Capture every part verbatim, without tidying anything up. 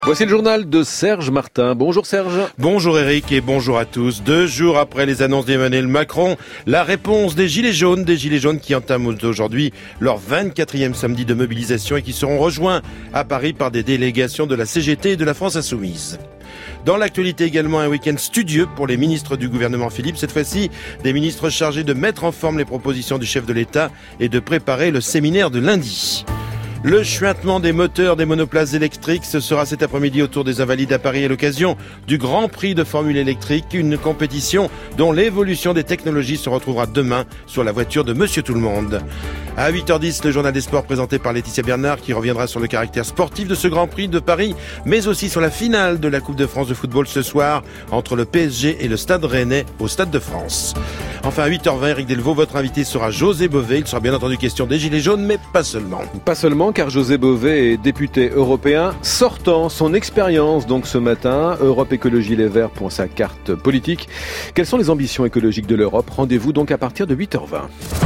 Voici le journal de Serge Martin. Bonjour Serge. Bonjour Eric et bonjour à tous. Deux jours après les annonces d'Emmanuel Macron, la réponse des Gilets jaunes, des Gilets jaunes qui entament aujourd'hui leur vingt-quatrième samedi de mobilisation et qui seront rejoints à Paris par des délégations de la C G T et de la France Insoumise. Dans l'actualité également, un week-end studieux pour les ministres du gouvernement Philippe. Cette fois-ci, des ministres chargés de mettre en forme les propositions du chef de l'État et de préparer le séminaire de lundi. Le chuintement des moteurs des monoplaces électriques, ce sera cet après-midi autour des Invalides à Paris à l'occasion du Grand Prix de Formule électrique, une compétition dont l'évolution des technologies se retrouvera demain sur la voiture de Monsieur Tout-le-Monde. À huit heures dix, le journal des sports présenté par Laetitia Bernard qui reviendra sur le caractère sportif de ce Grand Prix de Paris, mais aussi sur la finale de la Coupe de France de football ce soir entre le P S G et le Stade Rennais au Stade de France. Enfin, à huit heures vingt, Eric Delvaux, votre invité sera José Bové. Il sera bien entendu question des Gilets jaunes, mais pas seulement. Pas seulement, car José Bové est député européen sortant son expérience. Donc ce matin, Europe Écologie Les Verts pour sa carte politique. Quelles sont les ambitions écologiques de l'Europe? Rendez-vous donc à partir de huit heures vingt.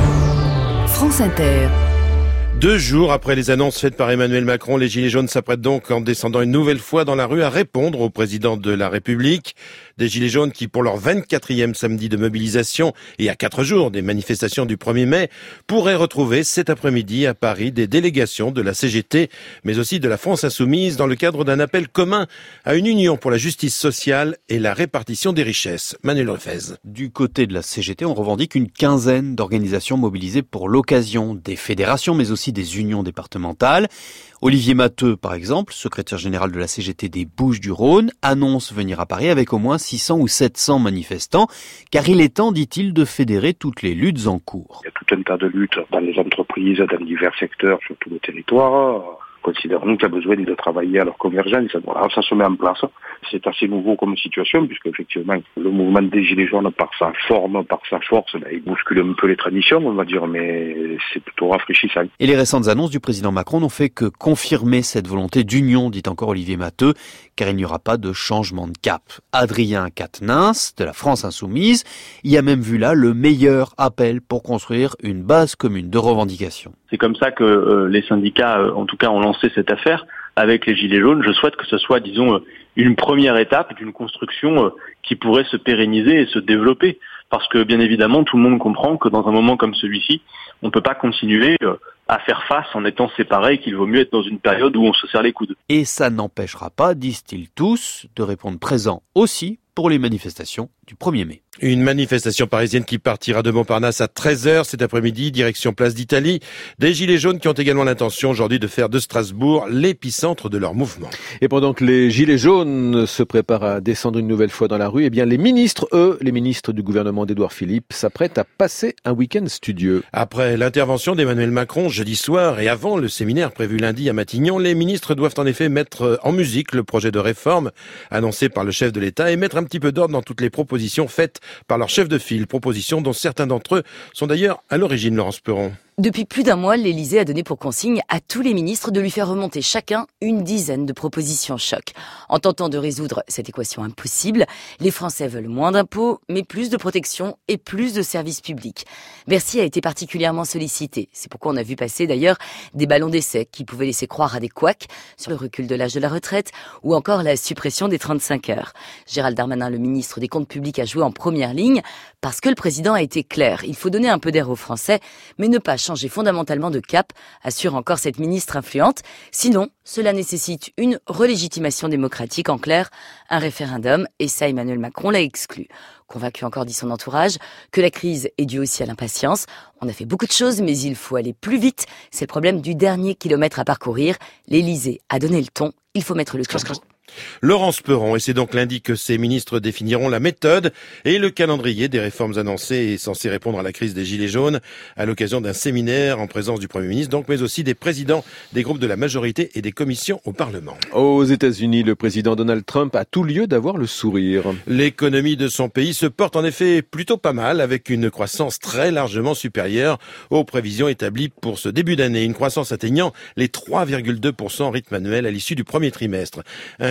France Inter. Deux jours après les annonces faites par Emmanuel Macron, les Gilets jaunes s'apprêtent donc, en descendant une nouvelle fois dans la rue, à répondre au président de la République. Des Gilets jaunes qui, pour leur vingt-quatrième samedi de mobilisation et à quatre jours des manifestations du premier mai, pourraient retrouver cet après-midi à Paris des délégations de la C G T, mais aussi de la France Insoumise, dans le cadre d'un appel commun à une union pour la justice sociale et la répartition des richesses. Manuel Lefebvre. Du côté de la C G T, on revendique une quinzaine d'organisations mobilisées pour l'occasion, des fédérations, mais aussi des unions départementales. Olivier Matteux, par exemple, secrétaire général de la C G T des Bouches-du-Rhône, annonce venir à Paris avec au moins six cents ou sept cents manifestants, car il est temps, dit-il, de fédérer toutes les luttes en cours. Il y a tout un tas de luttes dans les entreprises, dans divers secteurs, sur tout le territoire. Considérons qu'il y a besoin de travailler à leur convergence. Voilà, ça se met en place. C'est assez nouveau comme situation, puisque effectivement, le mouvement des Gilets jaunes, par sa forme, par sa force, ben, il bouscule un peu les traditions, on va dire, mais c'est plutôt rafraîchissant. Et les récentes annonces du président Macron n'ont fait que confirmer cette volonté d'union, dit encore Olivier Matteux, car il n'y aura pas de changement de cap. Adrien Quatennens, de la France Insoumise, y a même vu là le meilleur appel pour construire une base commune de revendication. C'est comme ça que euh, les syndicats, euh, en tout cas, ont lancé cette affaire avec les Gilets jaunes. Je souhaite que ce soit, disons, une première étape d'une construction qui pourrait se pérenniser et se développer. Parce que, bien évidemment, tout le monde comprend que dans un moment comme celui-ci, on ne peut pas continuer à faire face en étant séparés et qu'il vaut mieux être dans une période où on se serre les coudes. Et ça n'empêchera pas, disent-ils tous, de répondre présent aussi pour les manifestations du premier mai. Une manifestation parisienne qui partira de Montparnasse à treize heures cet après-midi, direction Place d'Italie. Des Gilets jaunes qui ont également l'intention aujourd'hui de faire de Strasbourg l'épicentre de leur mouvement. Et pendant que les Gilets jaunes se préparent à descendre une nouvelle fois dans la rue, eh bien les ministres, eux, les ministres du gouvernement d'Édouard Philippe, s'apprêtent à passer un week-end studieux. Après l'intervention d'Emmanuel Macron jeudi soir et avant le séminaire prévu lundi à Matignon, les ministres doivent en effet mettre en musique le projet de réforme annoncé par le chef de l'État et mettre un petit peu d'ordre dans toutes les propositions faites par leur chef de file, propositions dont certains d'entre eux sont d'ailleurs à l'origine, Laurence Perron. Depuis plus d'un mois, l'Élysée a donné pour consigne à tous les ministres de lui faire remonter chacun une dizaine de propositions choc. En tentant de résoudre cette équation impossible, les Français veulent moins d'impôts, mais plus de protection et plus de services publics. Bercy a été particulièrement sollicité. C'est pourquoi on a vu passer d'ailleurs des ballons d'essai qui pouvaient laisser croire à des couacs sur le recul de l'âge de la retraite ou encore la suppression des trente-cinq heures. Gérald Darmanin, le ministre des Comptes publics, a joué en première ligne parce que le président a été clair. Il faut donner un peu d'air aux Français, mais ne pas changer fondamentalement de cap, assure encore cette ministre influente. Sinon, cela nécessite une relégitimation démocratique, en clair, un référendum, et ça, Emmanuel Macron l'a exclu. Convaincu encore, dit son entourage, que la crise est due aussi à l'impatience. On a fait beaucoup de choses, mais il faut aller plus vite. C'est le problème du dernier kilomètre à parcourir. L'Élysée a donné le ton, il faut mettre le turbo. Laurence Perron, et c'est donc lundi que ces ministres définiront la méthode et le calendrier des réformes annoncées et censées répondre à la crise des Gilets jaunes à l'occasion d'un séminaire en présence du Premier ministre, donc, mais aussi des présidents des groupes de la majorité et des commissions au Parlement. Aux États-Unis, le président Donald Trump a tout lieu d'avoir le sourire. L'économie de son pays se porte en effet plutôt pas mal, avec une croissance très largement supérieure aux prévisions établies pour ce début d'année. Une croissance atteignant les trois virgule deux pour cent en rythme annuel à l'issue du premier trimestre. Un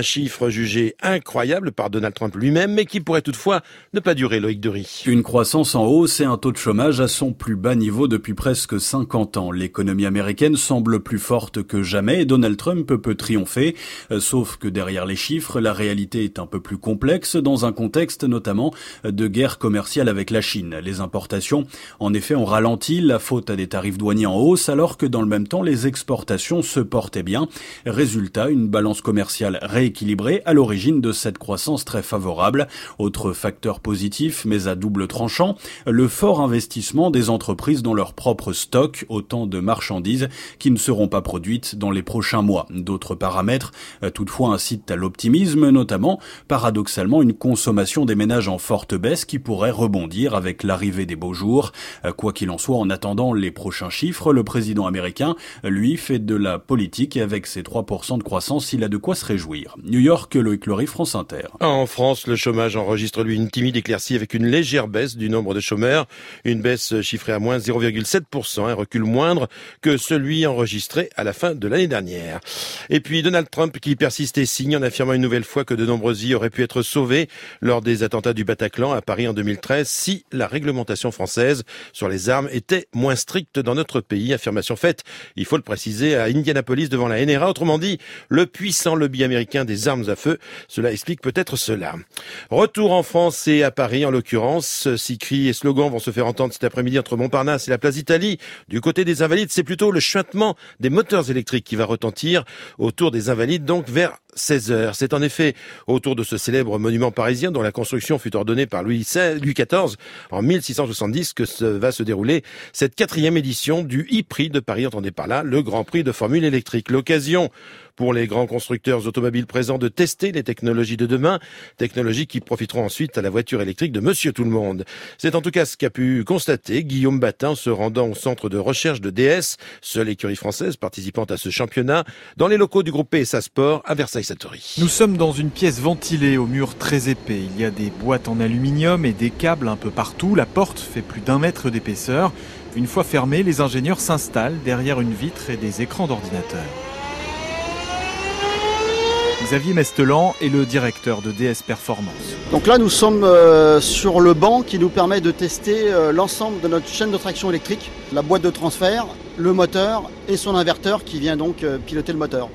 chiffre jugé incroyable par Donald Trump lui-même, mais qui pourrait toutefois ne pas durer, Loïc Dury. Une croissance en hausse et un taux de chômage à son plus bas niveau depuis presque cinquante ans. L'économie américaine semble plus forte que jamais et Donald Trump peut triompher. Sauf que derrière les chiffres, la réalité est un peu plus complexe dans un contexte notamment de guerre commerciale avec la Chine. Les importations, en effet, ont ralenti, la faute à des tarifs douaniers en hausse, alors que dans le même temps, les exportations se portaient bien. Résultat, une balance commerciale rééquilibrée à l'origine de cette croissance très favorable. Autre facteur positif, mais à double tranchant, le fort investissement des entreprises dans leur propre stock, autant de marchandises qui ne seront pas produites dans les prochains mois. D'autres paramètres, toutefois, incitent à l'optimisme, notamment, paradoxalement, une consommation des ménages en forte baisse qui pourrait rebondir avec l'arrivée des beaux jours. Quoi qu'il en soit, en attendant les prochains chiffres, le président américain, lui, fait de la politique et avec ses trois pour cent de croissance, il a de quoi se réjouir. New York, Loïc Lory, France Inter. En France, le chômage enregistre lui une timide éclaircie avec une légère baisse du nombre de chômeurs. Une baisse chiffrée à moins zéro virgule sept pour cent, un recul moindre que celui enregistré à la fin de l'année dernière. Et puis Donald Trump qui persiste et signe en affirmant une nouvelle fois que de nombreuses vies auraient pu être sauvées lors des attentats du Bataclan à Paris en deux mille treize si la réglementation française sur les armes était moins stricte dans notre pays. Affirmation faite, il faut le préciser, à Indianapolis devant la N R A. Autrement dit, le puissant lobby américain des armes à feu. Cela explique peut-être cela. Retour en France et à Paris en l'occurrence. Six cris et slogans vont se faire entendre cet après-midi entre Montparnasse et la place d'Italie. Du côté des Invalides, c'est plutôt le chuintement des moteurs électriques qui va retentir autour des Invalides, donc vers seize heures. C'est en effet autour de ce célèbre monument parisien dont la construction fut ordonnée par Louis quatorze en mille six cent soixante-dix que se, va se dérouler cette quatrième édition du e-Prix de Paris. Entendez par là le Grand Prix de Formule électrique. L'occasion pour les grands constructeurs automobiles présents de tester les technologies de demain, technologies qui profiteront ensuite à la voiture électrique de Monsieur Tout-le-Monde. C'est en tout cas ce qu'a pu constater Guillaume Batin se rendant au centre de recherche de D S, seule écurie française participant à ce championnat, dans les locaux du groupe P S A Sport à Versailles-Satory. Nous sommes dans une pièce ventilée aux murs très épais. Il y a des boîtes en aluminium et des câbles un peu partout. La porte fait plus d'un mètre d'épaisseur. Une fois fermée, les ingénieurs s'installent derrière une vitre et des écrans d'ordinateur. Xavier Mestelan est le directeur de D S Performance. Donc là, nous sommes euh, sur le banc qui nous permet de tester euh, l'ensemble de notre chaîne de traction électrique, la boîte de transfert, le moteur et son inverteur qui vient donc euh, piloter le moteur.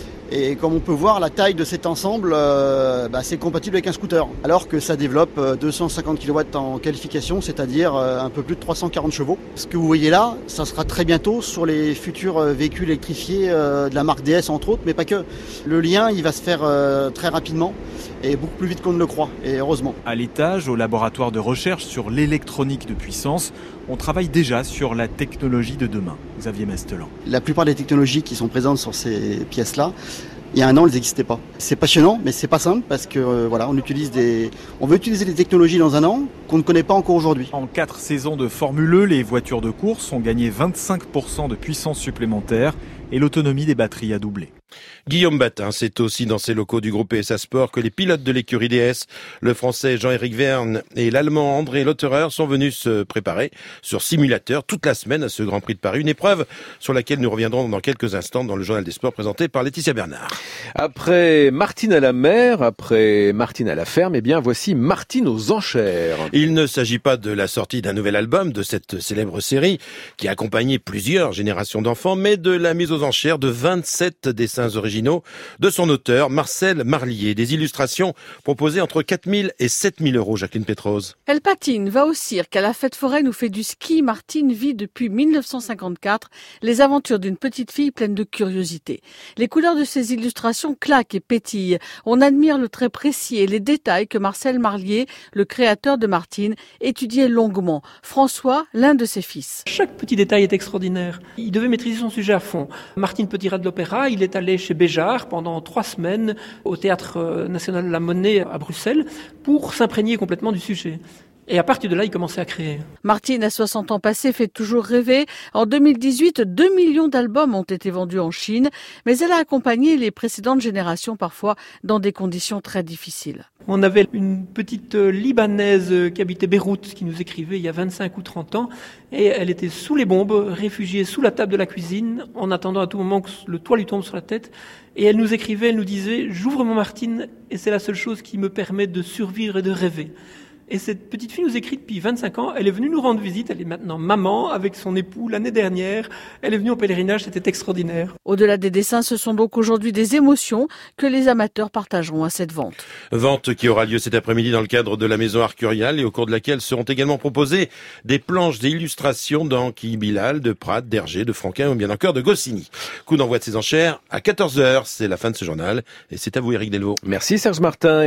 Et comme on peut voir, la taille de cet ensemble, euh, bah, c'est compatible avec un scooter. Alors que ça développe euh, deux cent cinquante kilowatts en qualification, c'est-à-dire euh, un peu plus de trois cent quarante chevaux. Ce que vous voyez là, ça sera très bientôt sur les futurs euh, véhicules électrifiés euh, de la marque D S entre autres, mais pas que. Le lien, il va se faire euh, très rapidement et beaucoup plus vite qu'on ne le croit, et heureusement. À l'étage, au laboratoire de recherche sur l'électronique de puissance, on travaille déjà sur la technologie de demain. Xavier Mestelan. La plupart des technologies qui sont présentes sur ces pièces-là, il y a un an, elles n'existaient pas. C'est passionnant, mais c'est pas simple parce que euh, voilà, on utilise des, on veut utiliser des technologies dans un an qu'on ne connaît pas encore aujourd'hui. En quatre saisons de Formule E, les voitures de course ont gagné vingt-cinq pour cent de puissance supplémentaire et l'autonomie des batteries a doublé. Guillaume Batin, c'est aussi dans ces locaux du groupe P S A Sport que les pilotes de l'écurie D S, le français Jean-Éric Verne et l'allemand André Lotterer sont venus se préparer sur simulateur toute la semaine à ce Grand Prix de Paris. Une épreuve sur laquelle nous reviendrons dans quelques instants dans le Journal des Sports présenté par Laetitia Bernard. Après Martine à la mer, après Martine à la ferme, eh bien voici Martine aux enchères. Il ne s'agit pas de la sortie d'un nouvel album de cette célèbre série qui a accompagné plusieurs générations d'enfants, mais de la mise aux enchères de vingt-sept dessins originaux de son auteur, Marcel Marlier. Des illustrations proposées entre quatre mille et sept mille euros, Jacqueline Pétrose. Elle patine, va au cirque, à la fête foraine ou fait du ski. Martine vit depuis mille neuf cent cinquante-quatre les aventures d'une petite fille pleine de curiosité. Les couleurs de ses illustrations claquent et pétillent. On admire le trait précis et les détails que Marcel Marlier, le créateur de Martine, étudiait longuement. François, l'un de ses fils. Chaque petit détail est extraordinaire. Il devait maîtriser son sujet à fond. Martine Petit-Rat de l'Opéra, il est allé chez Béjart pendant trois semaines au Théâtre national de la Monnaie à Bruxelles pour s'imprégner complètement du sujet. Et à partir de là, il commençait à créer. Martine, à soixante ans passés, fait toujours rêver. En deux mille dix-huit, deux millions d'albums ont été vendus en Chine, mais elle a accompagné les précédentes générations parfois dans des conditions très difficiles. On avait une petite Libanaise qui habitait Beyrouth, qui nous écrivait il y a vingt-cinq ou trente ans, et elle était sous les bombes, réfugiée sous la table de la cuisine, en attendant à tout moment que le toit lui tombe sur la tête. Et elle nous écrivait, elle nous disait « J'ouvre mon Martine et c'est la seule chose qui me permet de survivre et de rêver ». Et cette petite fille nous écrit depuis vingt-cinq ans, elle est venue nous rendre visite, elle est maintenant maman avec son époux l'année dernière, elle est venue au pèlerinage, c'était extraordinaire. Au-delà des dessins, ce sont donc aujourd'hui des émotions que les amateurs partageront à cette vente. Vente qui aura lieu cet après-midi dans le cadre de la maison Arcurial et au cours de laquelle seront également proposées des planches d'illustrations d'Anki Bilal, de Prat, d'Hergé, de Franquin ou bien encore de Goscinny. Coup d'envoi de ces enchères à quatorze heures, c'est la fin de ce journal et c'est à vous Éric Delvaux. Merci Serge Martin.